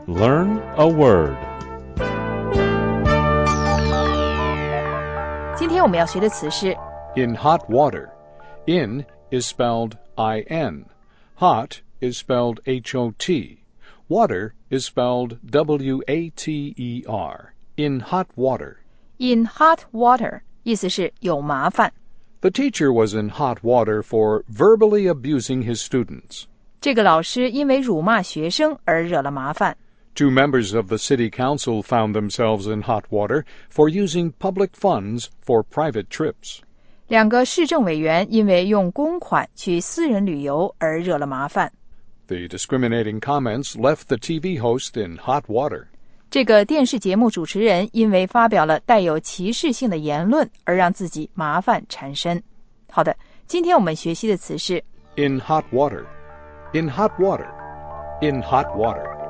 Learn a word. 今天我们要学的词是 In hot water. In is spelled I-N. Hot is spelled H-O-T. Water is spelled W-A-T-E-R. In hot water. in hot water， 意思是有麻烦。 The teacher was in hot water for verbally abusing his students. 这个老师因为辱骂学生而惹了麻烦。 Two members of the city council found themselves in hot water for using public funds for private trips. 两个市政委员因为用公款去私人旅游而惹了麻烦。 The discriminating comments left the TV host in hot water. 这个电视节目主持人因为发表了带有歧视性的言论而让自己麻烦缠身。好的，今天我们学习的词是 In hot water. In hot water. In hot water.